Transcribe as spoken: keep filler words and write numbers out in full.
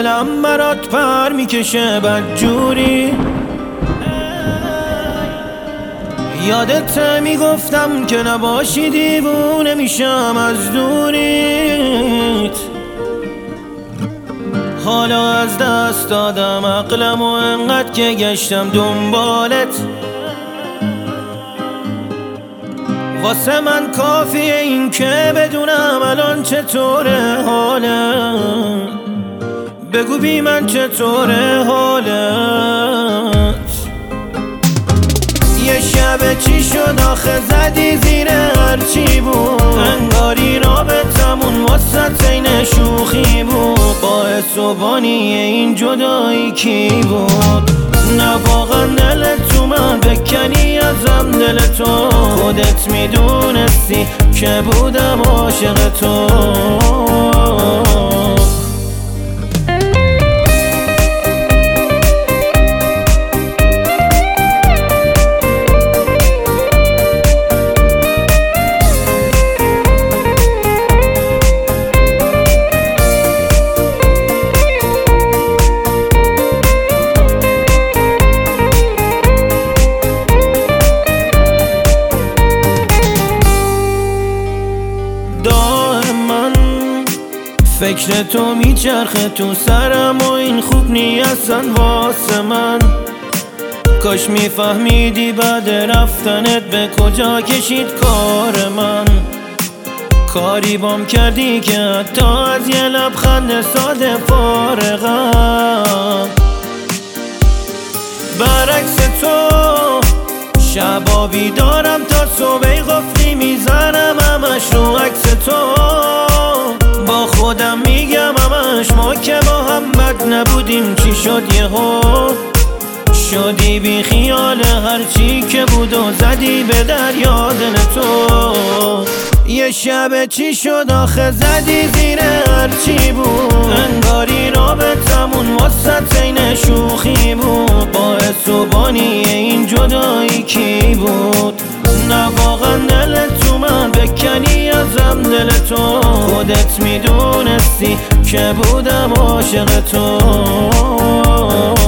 دلم برات پر میکشه بدجوری. یادت میگفتم که نباشی دیوونه میشم از دوریت. حالا از دست دادم عقلم و انقدر که گشتم دنبالت. واسه من کافیه این که بدونم الان چطوره حالت. بگو بی من چطوره حالت. یه شب چی شد آخه زدی زیر هرچی بود. انگاری رابطمون واسه این شوخی بود. باعث و بانی این جدایی کی بود؟ نه واقعا دلت اومد بکنی ازم دل تو. خودت میدونستی که بودم عاشق تو. فکر تو میچرخه تو سرم و این خوب نیستن واسه من. کاش میفهمیدی بعد رفتنت به کجا کشید کار من. کاری بام کردی که حتی از یه لبخند ساده فارغم. برعکس تو شبا بیدارم تا صبح قفلی میزنم همش رو عکس تو. با خودم میگم همش ما که با هم بد نبودیم. چی شد یهو شدی بی خیال هرچی که بود و زدی به دریا دل تو. یه شب چی شد آخه زدی زیر هرچی بود. انگاری رابطمون واسه این شوخی بود. باعث و بانی این جدایی کی بود؟ نه واقعا دلت اومد بکنی ازم دل تو. خودت میدونستی که بودم عاشق تو.